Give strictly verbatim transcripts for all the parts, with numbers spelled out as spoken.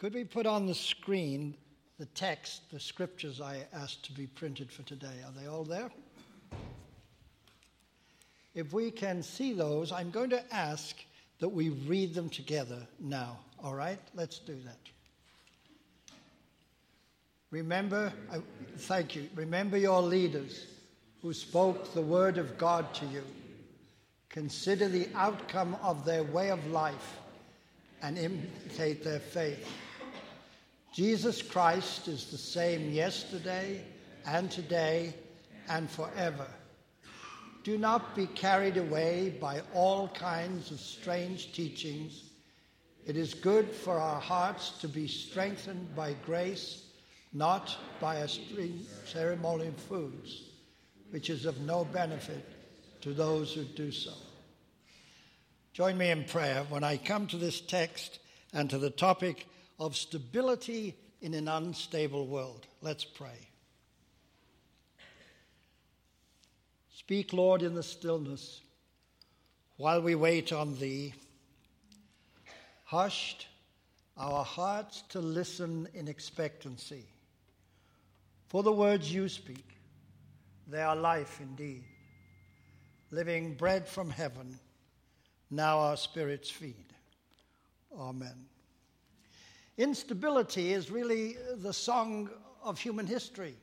Could we put on the screen the text, the scriptures I asked to be printed for today? Are they all there? If we can see those, I'm going to ask that we read them together now. All right? Let's do that. Remember, I, thank you. Remember your leaders who spoke the word of God to you. Consider the outcome of their way of life and imitate their faith. Jesus Christ is the same yesterday and today and forever. Do not be carried away by all kinds of strange teachings. It is good for our hearts to be strengthened by grace, not by a ceremonial foods, which is of no benefit to those who do so. Join me in prayer when I come to this text and to the topic of stability in an unstable world. Let's pray. Speak, Lord, in the stillness, while we wait on Thee. Hushed our hearts to listen in expectancy. For the words You speak, they are life indeed, living bread from heaven, now our spirits feed. Amen. Instability is really the song of human history.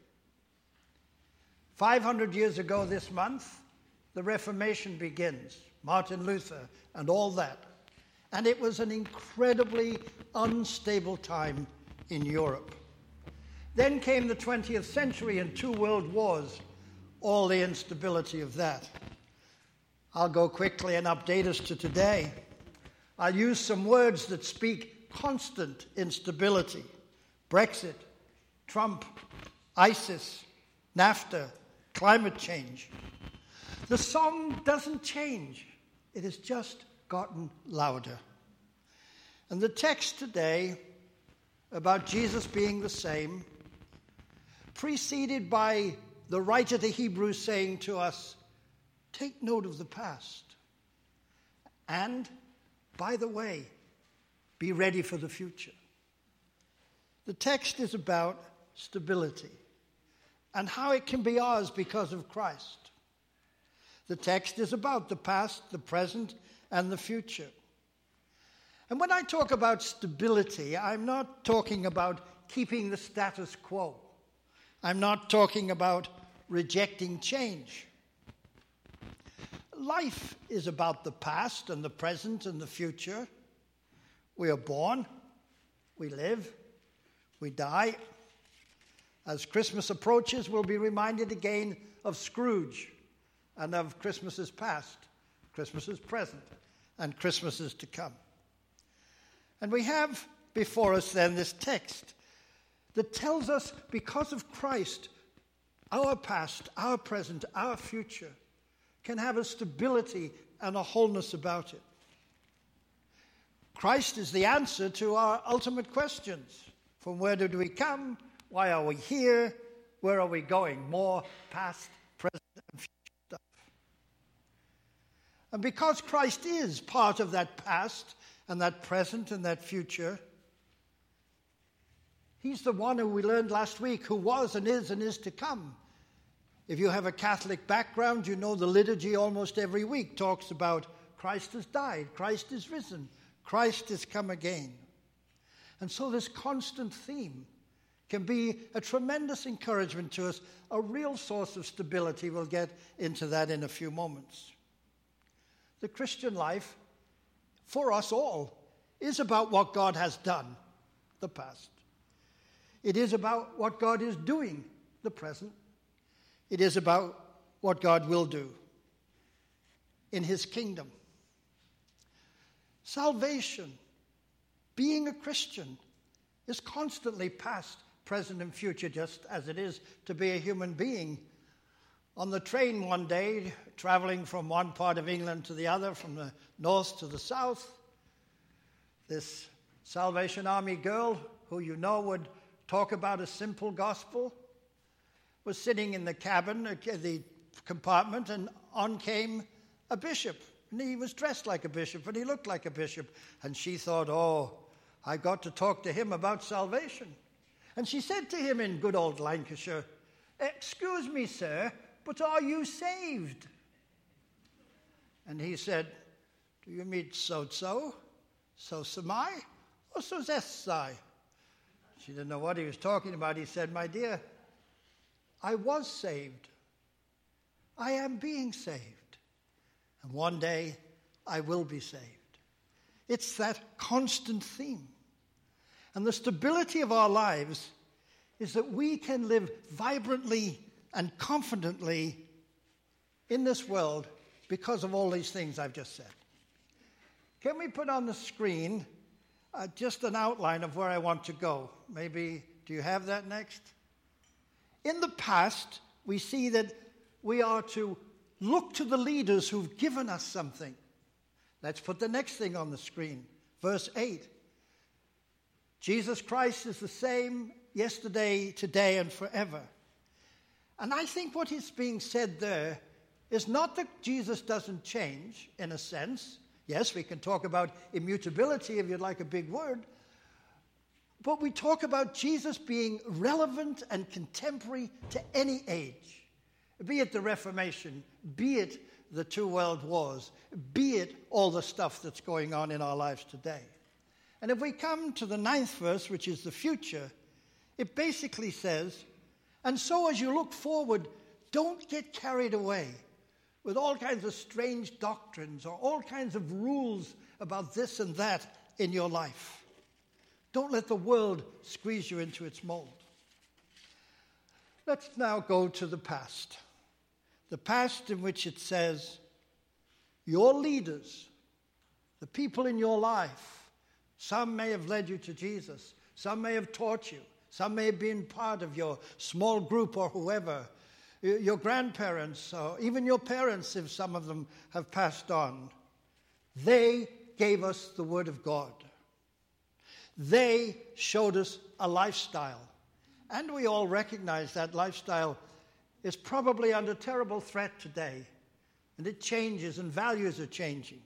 five hundred years ago this month, the Reformation begins, Martin Luther and all that. And it was an incredibly unstable time in Europe. Then came the twentieth century and two world wars, all the instability of that. I'll go quickly and update us to today. I'll use some words that speak constant instability. Brexit, Trump, ISIS, NAFTA, climate change. The song doesn't change. It has just gotten louder. And the text today about Jesus being the same, preceded by the writer to Hebrews saying to us, take note of the past. And, by the way, be ready for the future. The text is about stability and how it can be ours because of Christ. The text is about the past, the present, and the future. And when I talk about stability, I'm not talking about keeping the status quo. I'm not talking about rejecting change. Life is about the past and the present and the future. We are born, we live, we die. As Christmas approaches, we'll be reminded again of Scrooge and of Christmases past, Christmases present, and Christmases to come. And we have before us then this text that tells us because of Christ, our past, our present, our future can have a stability and a wholeness about it. Christ is the answer to our ultimate questions. From where did we come? Why are we here? Where are we going? More past, present, and future stuff. And because Christ is part of that past and that present and that future, He's the one who we learned last week who was and is and is to come. If you have a Catholic background, you know the liturgy almost every week talks about Christ has died, Christ is risen, Christ is come again. And so this constant theme can be a tremendous encouragement to us, a real source of stability. We'll get into that in a few moments. The Christian life, for us all, is about what God has done, the past. It is about what God is doing, the present. It is about what God will do in His kingdom. Salvation, being a Christian, is constantly past, present, and future, just as it is to be a human being. On the train one day, traveling from one part of England to the other, from the north to the south, this Salvation Army girl, who you know would talk about a simple gospel, was sitting in the cabin, the compartment, and on came a bishop. And he was dressed like a bishop, and he looked like a bishop. And she thought, oh, I got to talk to him about salvation. And she said to him in good old Lancashire, "Excuse me, sir, but are you saved?" And he said, "Do you mean so-so, so-samai, or so-zesai?" She didn't know what he was talking about. He said, "My dear, I was saved. I am being saved. And one day I will be saved." It's that constant theme. And the stability of our lives is that we can live vibrantly and confidently in this world because of all these things I've just said. Can we put on the screen uh, just an outline of where I want to go? Maybe, do you have that next? In the past, we see that we are to look to the leaders who've given us something. Let's put the next thing on the screen. Verse eight. Jesus Christ is the same yesterday, today, and forever. And I think what is being said there is not that Jesus doesn't change, in a sense. Yes, we can talk about immutability, if you'd like a big word. But we talk about Jesus being relevant and contemporary to any age. Be it the Reformation, be it the two world wars, be it all the stuff that's going on in our lives today. And if we come to the ninth verse, which is the future, it basically says, "And so as you look forward, don't get carried away with all kinds of strange doctrines or all kinds of rules about this and that in your life. Don't let the world squeeze you into its mold." Let's now go to the past. The past in which it says, your leaders, the people in your life, some may have led you to Jesus, some may have taught you, some may have been part of your small group or whoever, your grandparents, or even your parents, if some of them have passed on. They gave us the Word of God. They showed us a lifestyle. And we all recognize that lifestyle is probably under terrible threat today. And it changes and values are changing.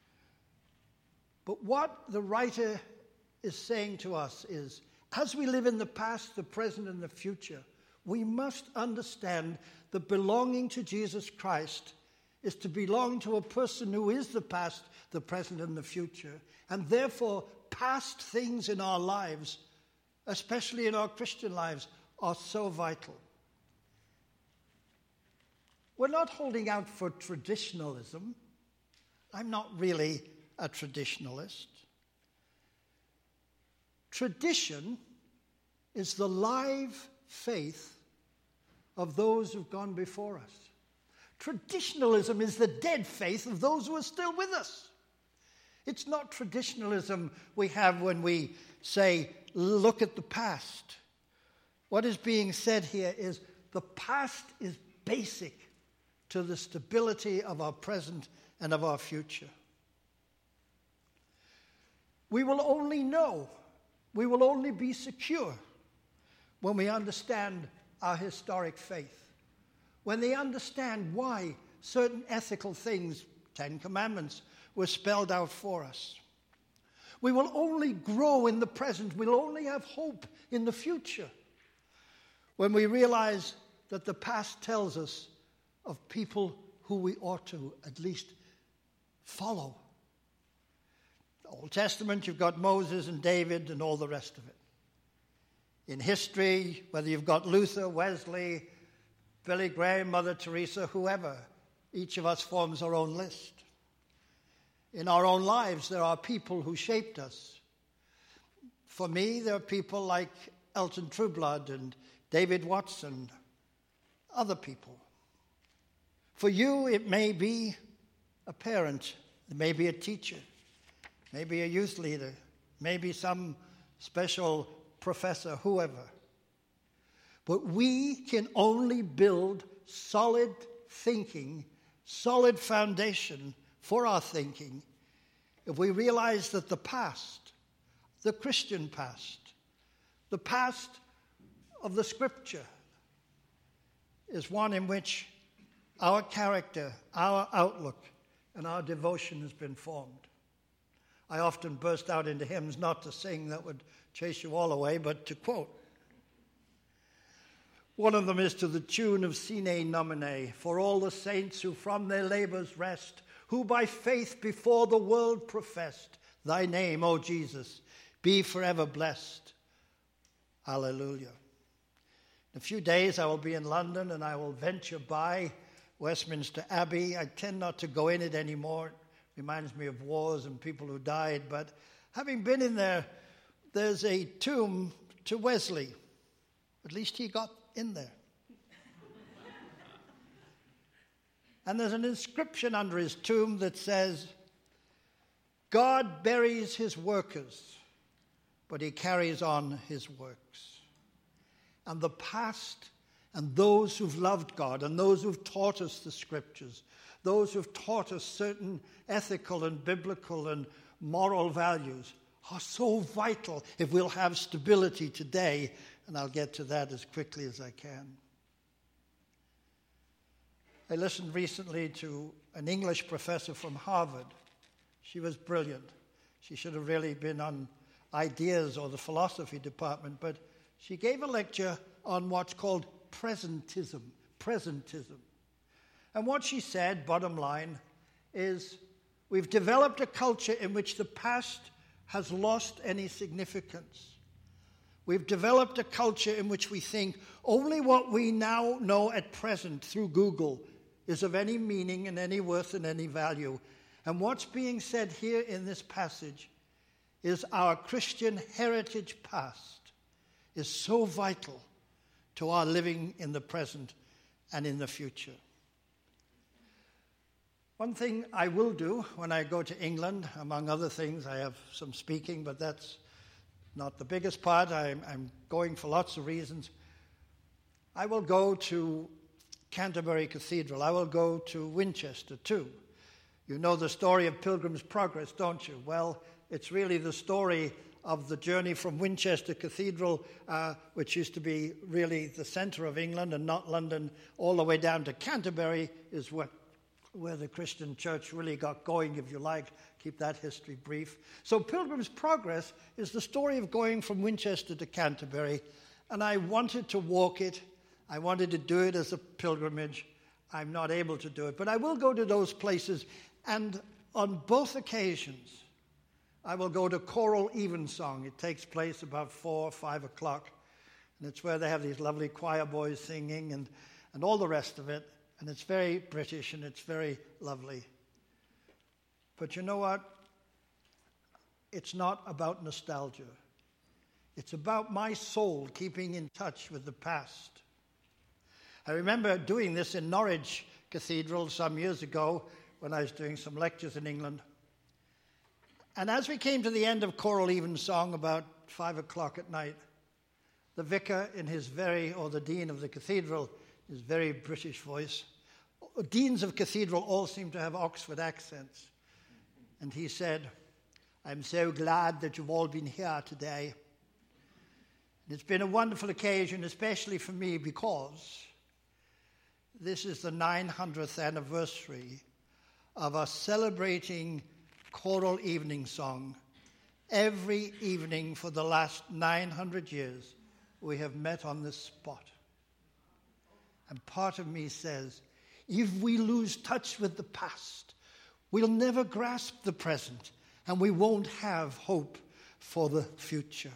But what the writer is saying to us is, as we live in the past, the present, and the future, we must understand that belonging to Jesus Christ is to belong to a person who is the past, the present, and the future. And therefore, past things in our lives, especially in our Christian lives, are so vital. We're not holding out for traditionalism. I'm not really a traditionalist. Tradition is the live faith of those who've gone before us. Traditionalism is the dead faith of those who are still with us. It's not traditionalism we have when we say, look at the past. What is being said here is the past is basic to the stability of our present and of our future. We will only know, we will only be secure when we understand our historic faith, when they understand why certain ethical things, Ten Commandments, were spelled out for us. We will only grow in the present, we'll only have hope in the future when we realize that the past tells us of people who we ought to at least follow. The Old Testament, you've got Moses and David and all the rest of it. In history, whether you've got Luther, Wesley, Billy Graham, Mother Teresa, whoever, each of us forms our own list. In our own lives, there are people who shaped us. For me, there are people like Elton Trueblood and David Watson, other people. For you, it may be a parent, it may be a teacher, maybe a youth leader, maybe some special professor, whoever. But we can only build solid thinking, solid foundation for our thinking if we realize that the past, the Christian past, the past of the Scripture, is one in which our character, our outlook, and our devotion has been formed. I often burst out into hymns, not to sing, that would chase you all away, but to quote. One of them is to the tune of Sine Nomine, for all the saints who from their labors rest, who by faith before the world professed, thy name, O Jesus, be forever blessed. Alleluia. In a few days I will be in London and I will venture by Westminster Abbey. I tend not to go in it anymore. Reminds me of wars and people who died, but having been in there, there's a tomb to Wesley. At least he got in there. And there's an inscription under his tomb that says, God buries his workers, but he carries on his works. And the past and those who've loved God and those who've taught us the scriptures, those who've taught us certain ethical and biblical and moral values are so vital if we'll have stability today, and I'll get to that as quickly as I can. I listened recently to an English professor from Harvard. She was brilliant. She should have really been on ideas or the philosophy department, but she gave a lecture on what's called presentism, presentism. And what she said, bottom line, is we've developed a culture in which the past has lost any significance. We've developed a culture in which we think only what we now know at present through Google is of any meaning and any worth and any value. And what's being said here in this passage is our Christian heritage past is so vital to our living in the present and in the future. One thing I will do when I go to England, among other things, I have some speaking, but that's not the biggest part. I'm, I'm going for lots of reasons. I will go to Canterbury Cathedral. I will go to Winchester too. You know the story of Pilgrim's Progress, don't you? Well, it's really the story of the journey from Winchester Cathedral, uh, which used to be really the center of England and not London, all the way down to Canterbury is what where the Christian church really got going, if you like. Keep that history brief. So Pilgrim's Progress is the story of going from Winchester to Canterbury, and I wanted to walk it. I wanted to do it as a pilgrimage. I'm not able to do it, but I will go to those places, and on both occasions, I will go to choral evensong. It takes place about four or five o'clock, and it's where they have these lovely choir boys singing and, and all the rest of it. And it's very British and it's very lovely. But you know what? It's not about nostalgia. It's about my soul keeping in touch with the past. I remember doing this in Norwich Cathedral some years ago when I was doing some lectures in England. And as we came to the end of choral evensong about five o'clock at night, the vicar in his very, or the dean of the cathedral, his very British voice. Deans of cathedral all seem to have Oxford accents. And he said, I'm so glad that you've all been here today. And it's been a wonderful occasion, especially for me, because this is the nine hundredth anniversary of us celebrating choral evening song. Every evening for the last nine hundred years, we have met on this spot. And part of me says, if we lose touch with the past, we'll never grasp the present, and we won't have hope for the future.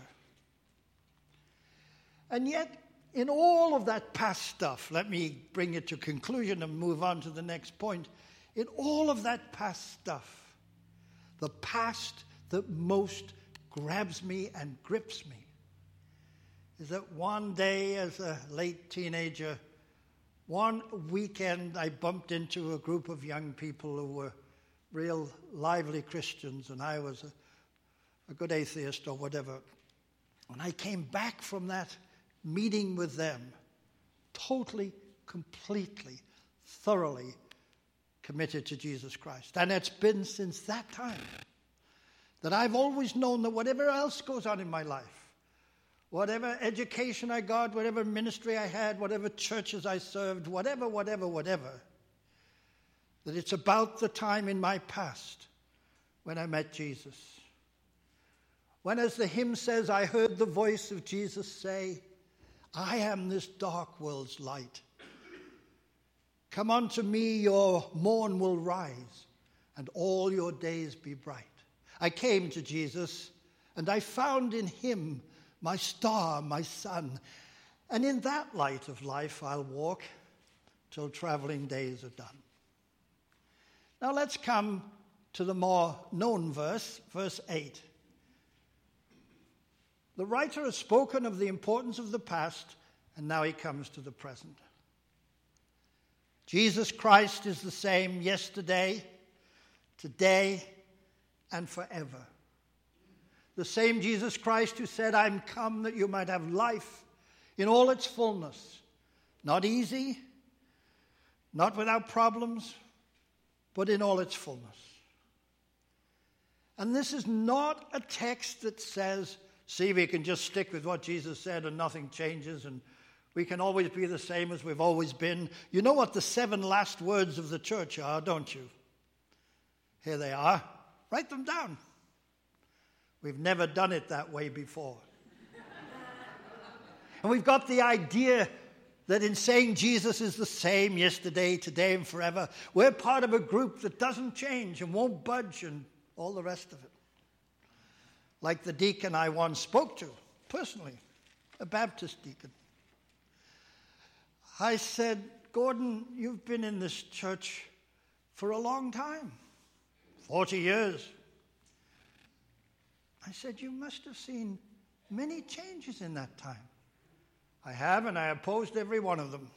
And yet, in all of that past stuff, let me bring it to conclusion and move on to the next point. In all of that past stuff, the past that most grabs me and grips me is that one day as a late teenager, one weekend I bumped into a group of young people who were real lively Christians, and I was a, a good atheist or whatever. And I came back from that meeting with them totally, completely, thoroughly committed to Jesus Christ. And it's been since that time that I've always known that whatever else goes on in my life, whatever education I got, whatever ministry I had, whatever churches I served, whatever, whatever, whatever, that it's about the time in my past when I met Jesus. When, as the hymn says, I heard the voice of Jesus say, I am this dark world's light. Come unto me, your morn will rise, and all your days be bright. I came to Jesus, and I found in him my star, my sun. And in that light of life I'll walk till traveling days are done. Now let's come to the more known verse, verse eight. The writer has spoken of the importance of the past, and now he comes to the present. Jesus Christ is the same yesterday, today, and forever. The same Jesus Christ who said, I'm come that you might have life in all its fullness. Not easy, not without problems, but in all its fullness. And this is not a text that says, see, we can just stick with what Jesus said and nothing changes and we can always be the same as we've always been. You know what the seven last words of the church are, don't you? Here they are. Write them down. We've never done it that way before. And we've got the idea that in saying Jesus is the same yesterday, today, and forever, we're part of a group that doesn't change and won't budge and all the rest of it. Like the deacon I once spoke to, personally, a Baptist deacon. I said, Gordon, you've been in this church for a long time, forty years. I said, you must have seen many changes in that time. I have, and I opposed every one of them.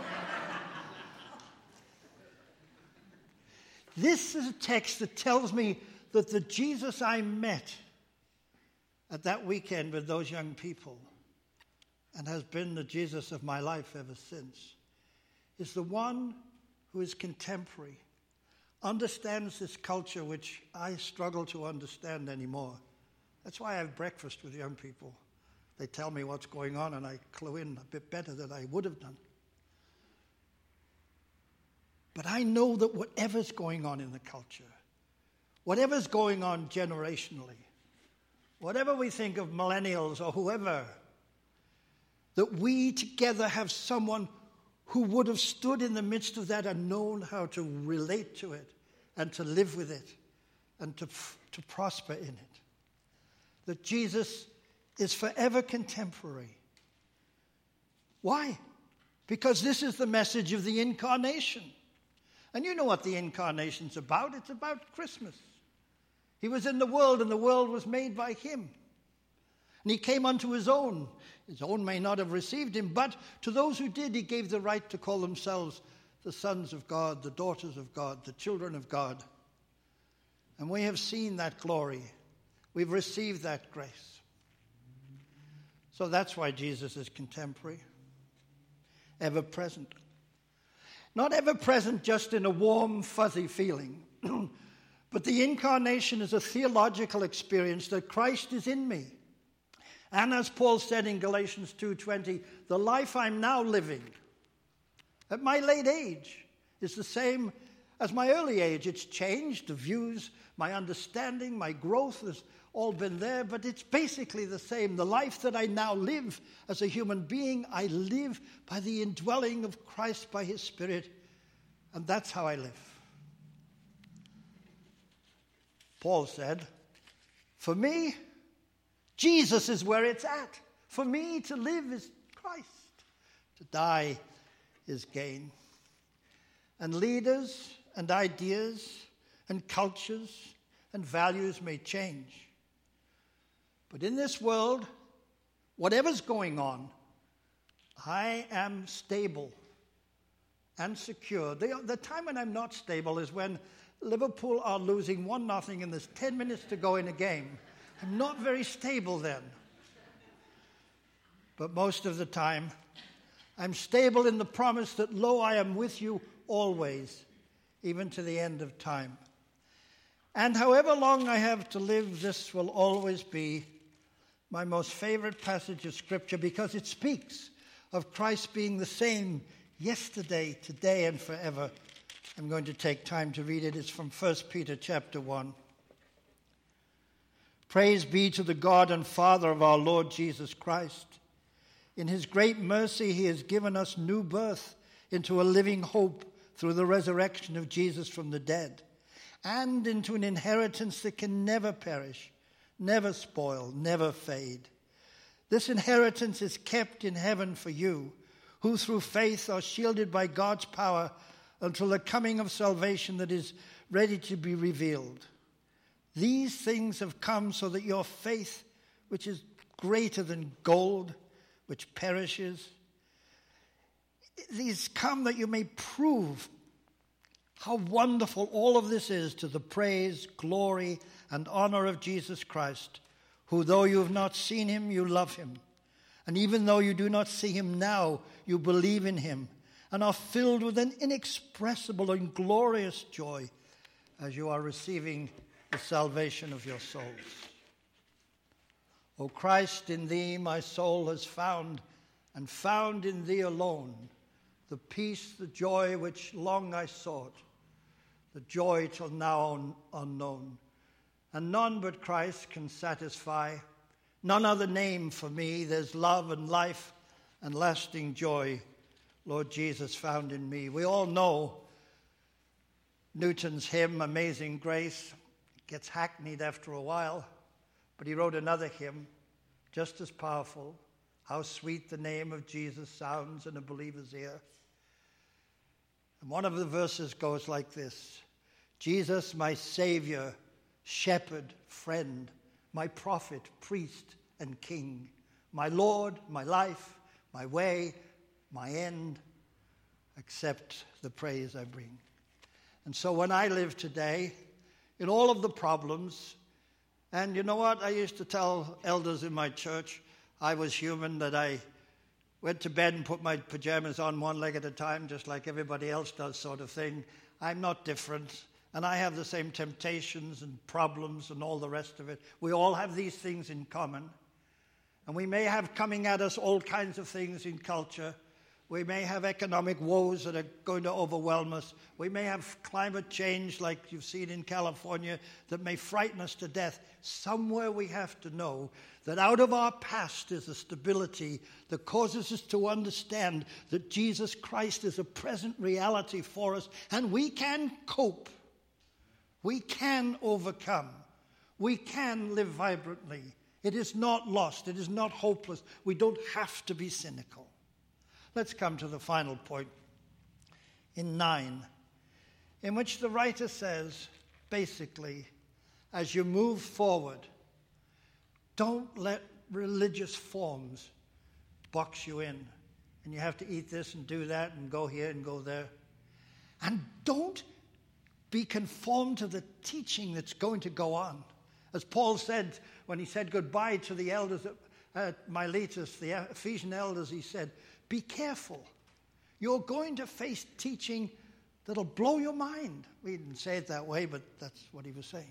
This is a text that tells me that the Jesus I met at that weekend with those young people, and has been the Jesus of my life ever since, is the one who is contemporary, understands this culture which I struggle to understand anymore. That's why I have breakfast with young people. They tell me what's going on and I clue in a bit better than I would have done. But I know that whatever's going on in the culture, whatever's going on generationally, whatever we think of millennials or whoever, that we together have someone who would have stood in the midst of that and known how to relate to it and to live with it and to, to prosper in it. That Jesus is forever contemporary. Why? Because this is the message of the incarnation. And you know what the incarnation's about. It's about Christmas. He was in the world and the world was made by him. And he came unto his own. His own may not have received him, but to those who did, he gave the right to call themselves the sons of God, the daughters of God, the children of God. And we have seen that glory. We've received that grace. So that's why Jesus is contemporary, ever present. Not ever present just in a warm, fuzzy feeling, but the incarnation is a theological experience that Christ is in me. And as Paul said in Galatians two twenty, the life I'm now living at my late age is the same as my early age. It's changed, the views, my understanding, my growth has all been there, but it's basically the same. The life that I now live as a human being, I live by the indwelling of Christ by his Spirit, and that's how I live. Paul said, for me, Jesus is where it's at. For me, to live is Christ. To die is gain. And leaders and ideas and cultures and values may change. But in this world, whatever's going on, I am stable and secure. The, the time when I'm not stable is when Liverpool are losing one nothing and there's ten minutes to go in a game. I'm not very stable then. But most of the time, I'm stable in the promise that, lo, I am with you always, even to the end of time. And however long I have to live, this will always be my most favorite passage of Scripture because it speaks of Christ being the same yesterday, today, and forever. I'm going to take time to read it. It's from First Peter chapter one. Praise be to the God and Father of our Lord Jesus Christ. In his great mercy, he has given us new birth into a living hope through the resurrection of Jesus from the dead, and into an inheritance that can never perish, never spoil, never fade. This inheritance is kept in heaven for you, who through faith are shielded by God's power until the coming of salvation that is ready to be revealed. These things have come so that your faith, which is greater than gold, which perishes, these come that you may prove how wonderful all of this is to the praise, glory, and honor of Jesus Christ, who, though you have not seen him, you love him. And even though you do not see him now, you believe in him and are filled with an inexpressible and glorious joy as you are receiving the salvation of your souls. O Christ, in thee my soul has found, and found in thee alone, the peace, the joy which long I sought, the joy till now un- unknown. And none but Christ can satisfy, none other name for me. There's love and life and lasting joy, Lord Jesus, found in me. We all know Newton's hymn, Amazing Grace. Gets hackneyed after a while, but he wrote another hymn just as powerful. How sweet the name of Jesus sounds in a believer's ear. And one of the verses goes like this: Jesus, my Savior, shepherd, friend, my prophet, priest, and king, my Lord, my life, my way, my end, accept the praise I bring. And so when I live today, in all of the problems, and you know what? I used to tell elders in my church, I was human, that I went to bed and put my pajamas on one leg at a time, just like everybody else does, sort of thing. I'm not different, and I have the same temptations and problems and all the rest of it. We all have these things in common, and we may have coming at us all kinds of things in culture. We may have economic woes that are going to overwhelm us. We may have climate change like you've seen in California that may frighten us to death. Somewhere we have to know that out of our past is a stability that causes us to understand that Jesus Christ is a present reality for us, and we can cope. We can overcome. We can live vibrantly. It is not lost. It is not hopeless. We don't have to be cynical. Let's come to the final point in nine, in which the writer says, basically, as you move forward, don't let religious forms box you in. And you have to eat this and do that and go here and go there. And don't be conformed to the teaching that's going to go on. As Paul said when he said goodbye to the elders at Miletus, the Ephesian elders, he said, be careful. You're going to face teaching that'll blow your mind. We didn't say it that way, but that's what he was saying.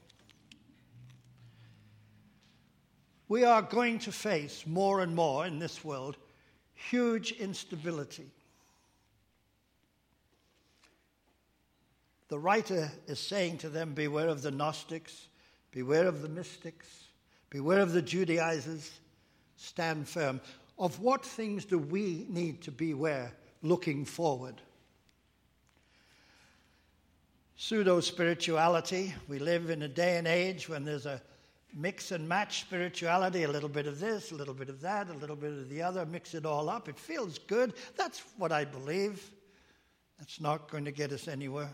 We are going to face more and more in this world huge instability. The writer is saying to them, beware of the Gnostics, beware of the mystics, beware of the Judaizers, stand firm. Of what things do we need to beware looking forward? Pseudo-spirituality. We live in a day and age when there's a mix and match spirituality, a little bit of this, a little bit of that, a little bit of the other, mix it all up. It feels good. That's what I believe. That's not going to get us anywhere.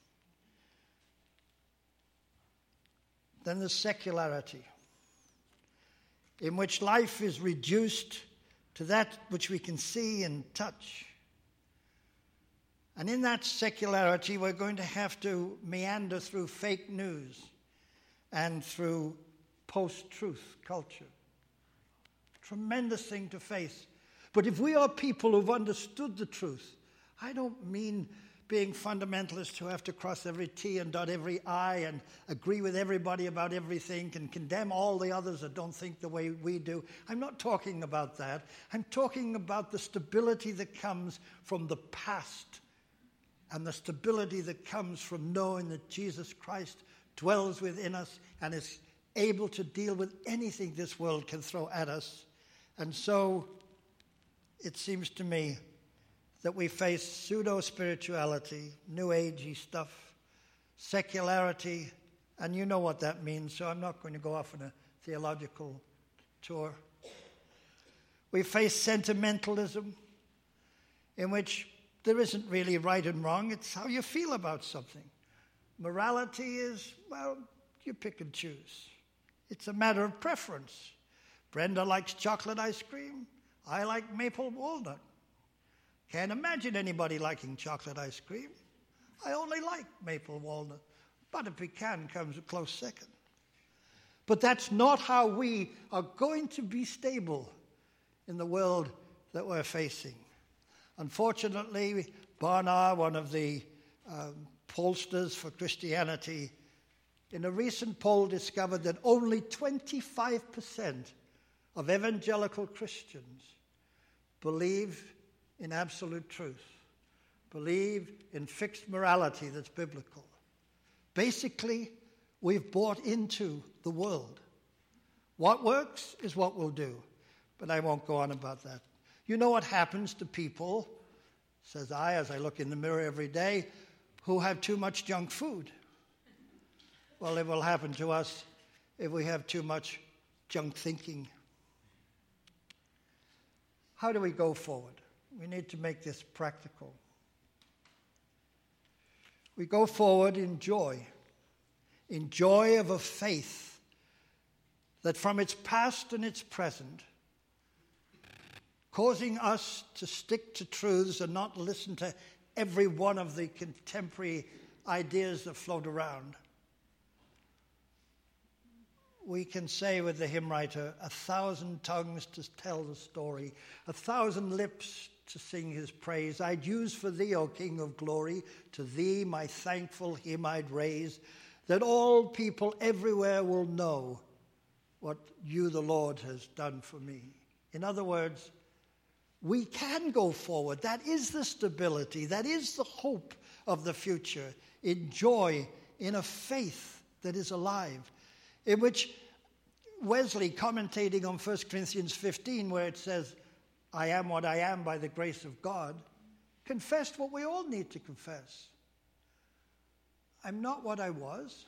Then the secularity, in which life is reduced to that which we can see and touch. And in that secularity, we're going to have to meander through fake news and through post-truth culture. Tremendous thing to face. But if we are people who've understood the truth, I don't mean being fundamentalists who have to cross every T and dot every I and agree with everybody about everything and condemn all the others that don't think the way we do. I'm not talking about that. I'm talking about the stability that comes from the past and the stability that comes from knowing that Jesus Christ dwells within us and is able to deal with anything this world can throw at us. And so it seems to me that we face pseudo-spirituality, new agey stuff, secularity, and you know what that means, so I'm not going to go off on a theological tour. We face sentimentalism, in which there isn't really right and wrong, it's how you feel about something. Morality is, well, you pick and choose. It's a matter of preference. Brenda likes chocolate ice cream. I like maple walnut. Can't imagine anybody liking chocolate ice cream. I only like maple walnut. Butter pecan comes a close second. But that's not how we are going to be stable in the world that we're facing. Unfortunately, Barna, one of the um, pollsters for Christianity, in a recent poll discovered that only twenty-five percent of evangelical Christians believe in absolute truth, believe in fixed morality that's biblical. Basically, we've bought into the world. What works is what we'll do, but I won't go on about that. You know what happens to people, says I as I look in the mirror every day, who have too much junk food? Well, it will happen to us if we have too much junk thinking. How do we go forward? We need to make this practical. We go forward in joy, in joy of a faith that from its past and its present, causing us to stick to truths and not listen to every one of the contemporary ideas that float around. We can say with the hymn writer, a thousand tongues to tell the story, a thousand lips to sing his praise. I'd use for thee, O King of glory, to thee my thankful hymn I'd raise, that all people everywhere will know what you, the Lord, has done for me. In other words, we can go forward. That is the stability. That is the hope of the future, in joy, in a faith that is alive, in which Wesley, commentating on First Corinthians fifteen, where it says, I am what I am by the grace of God, confessed what we all need to confess. I'm not what I was.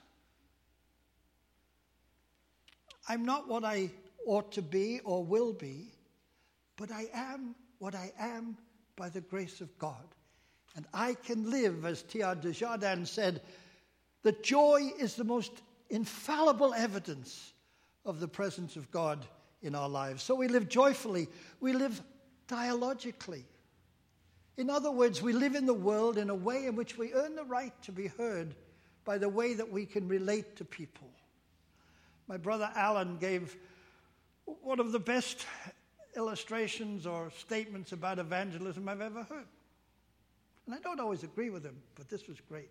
I'm not what I ought to be or will be, but I am what I am by the grace of God. And I can live, as Teilhard de Chardin said, that joy is the most infallible evidence of the presence of God in our lives. So we live joyfully. We live dialogically. In other words, we live in the world in a way in which we earn the right to be heard by the way that we can relate to people. My brother Alan gave one of the best illustrations or statements about evangelism I've ever heard. And I don't always agree with him, but this was great.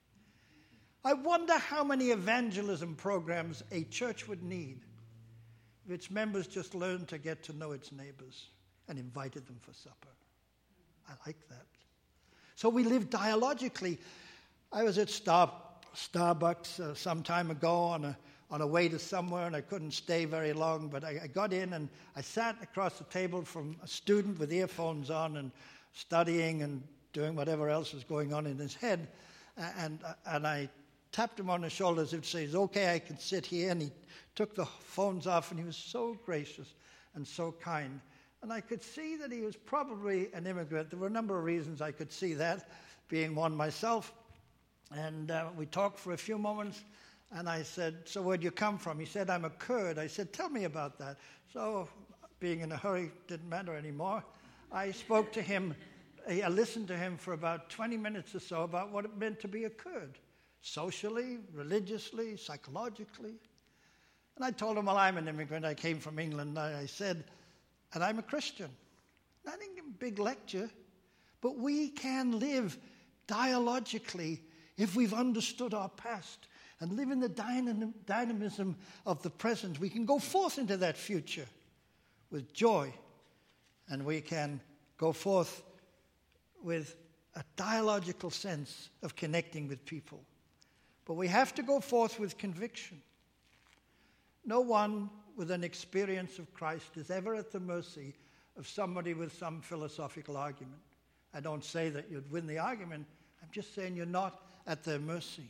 I wonder how many evangelism programs a church would need if its members just learned to get to know its neighbors and invited them for supper. I like that. So we live dialogically. I was at Star, Starbucks uh, some time ago on a, on a way to somewhere, and I couldn't stay very long, but I, I got in and I sat across the table from a student with earphones on and studying and doing whatever else was going on in his head, and, and I tapped him on the shoulder as if to say, okay, I can sit here, and he took the phones off, and he was so gracious and so kind. And I could see that he was probably an immigrant. There were a number of reasons I could see that, being one myself. And uh, we talked for a few moments, and I said, so where'd you come from? He said, I'm a Kurd. I said, tell me about that. So, being in a hurry didn't matter anymore. I spoke to him, I listened to him for about twenty minutes or so about what it meant to be a Kurd, socially, religiously, psychologically. And I told him, well, I'm an immigrant. I came from England. I said, and I'm a Christian. I didn't give him a big lecture, but we can live dialogically if we've understood our past and live in the dynam- dynamism of the present. We can go forth into that future with joy, and we can go forth with a dialogical sense of connecting with people. But we have to go forth with conviction. No one with an experience of Christ is ever at the mercy of somebody with some philosophical argument. I don't say that you'd win the argument. I'm just saying you're not at their mercy.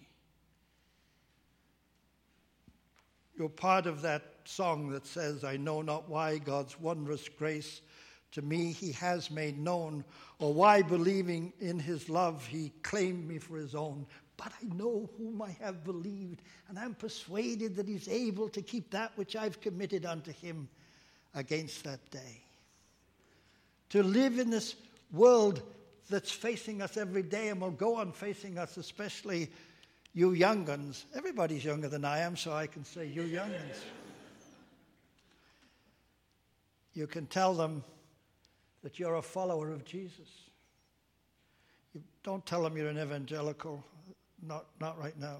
You're part of that song that says, I know not why God's wondrous grace to me he has made known, or why believing in his love he claimed me for his own. But I know whom I have believed, and I'm persuaded that he's able to keep that which I've committed unto him against that day. To live in this world that's facing us every day and will go on facing us, especially you young uns. Everybody's younger than I am, so I can say you young uns. You can tell them that you're a follower of Jesus. You don't tell them you're an evangelical. Not, not right now.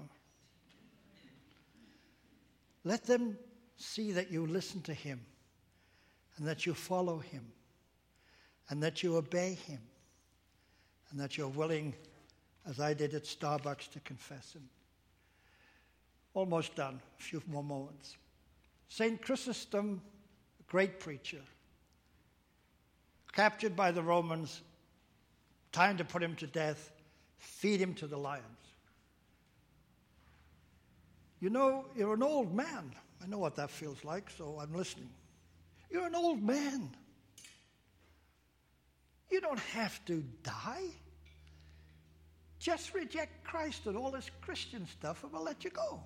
Let them see that you listen to him and that you follow him and that you obey him and that you're willing, as I did at Starbucks, to confess him. Almost done. A few more moments. Saint Chrysostom, a great preacher, captured by the Romans, time to put him to death, feed him to the lions. You know, you're an old man. I know what that feels like, so I'm listening. You're an old man. You don't have to die. Just reject Christ and all this Christian stuff, and we'll let you go.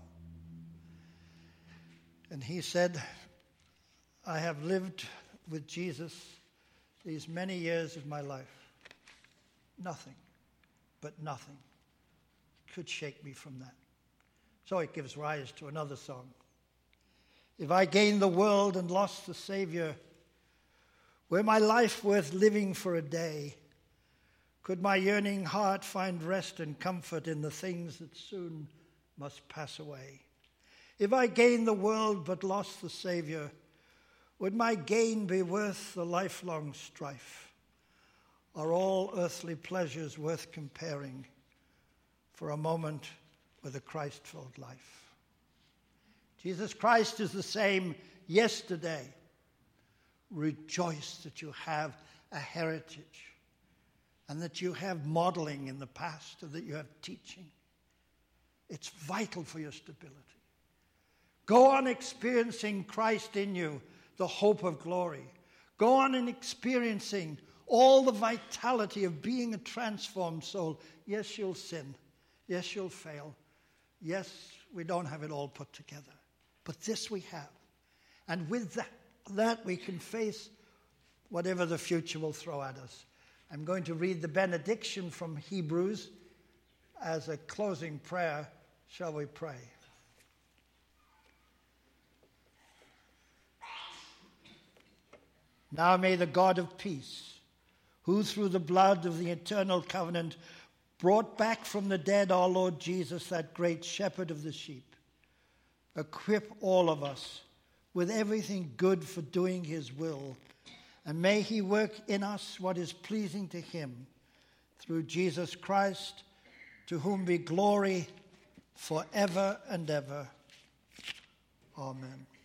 And he said, I have lived with Jesus these many years of my life. Nothing, but nothing could shake me from that. So it gives rise to another song. If I gained the world and lost the Savior, were my life worth living for a day? Could my yearning heart find rest and comfort in the things that soon must pass away? If I gained the world but lost the Savior, would my gain be worth the lifelong strife? Are all earthly pleasures worth comparing for a moment with a Christ-filled life? Jesus Christ is the same yesterday. Rejoice that you have a heritage and that you have modeling in the past and that you have teaching. It's vital for your stability. Go on experiencing Christ in you, the hope of glory. Go on and experiencing all the vitality of being a transformed soul. Yes, you'll sin. Yes, you'll fail. Yes, we don't have it all put together. But this we have. And with that, that we can face whatever the future will throw at us. I'm going to read the benediction from Hebrews as a closing prayer. Shall we pray? Now may the God of peace, who through the blood of the eternal covenant brought back from the dead our Lord Jesus, that great shepherd of the sheep, equip all of us with everything good for doing his will, and may he work in us what is pleasing to him, through Jesus Christ, to whom be glory forever and ever. Amen.